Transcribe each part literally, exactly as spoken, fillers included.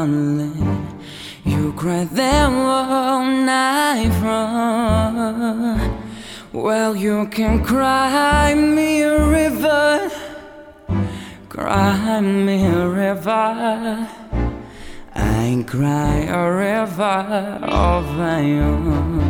darling. You cried there all night from. Well, you can cry me a river, cry me a river. I cry a river over you.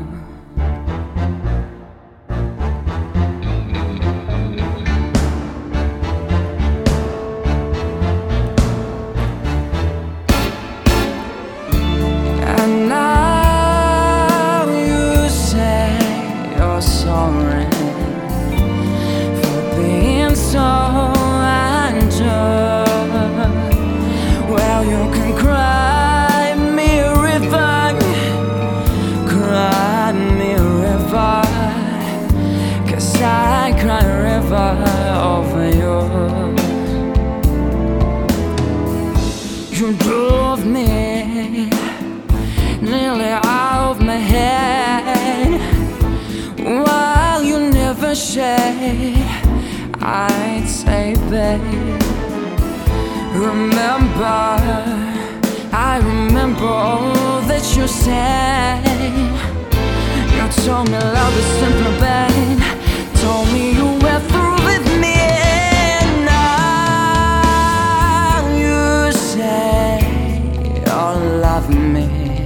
Sorry for being so unjust. Well, you can cry me a river, cry me a river, 'cause I cry a river over you. You drove me nearly out of my head. While you never said, I'd say, babe, remember, I remember all that you said. You told me love is simple, babe. Told me you were through with me. And now you say you love me.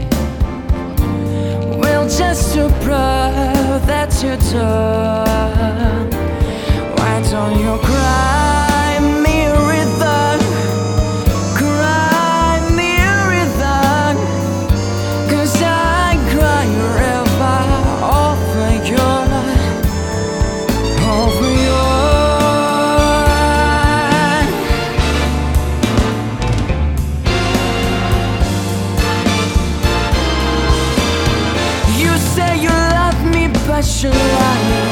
Well, just to prove that you do, why don't you cry me a river, cry me a river, 'cause I cry a river over you, over you. You say you love me, but you lie.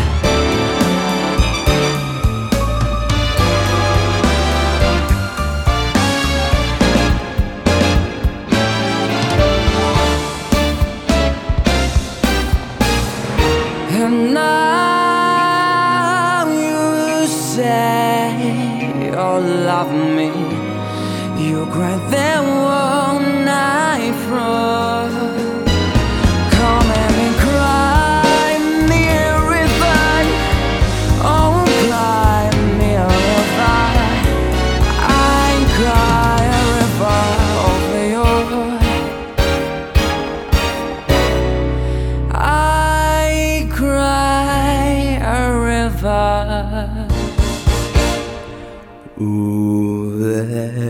And now you say you love me. You cried there all night from. Come and cry me a river, oh cry me a river. I cry a river over you. I cry a river. Ooh,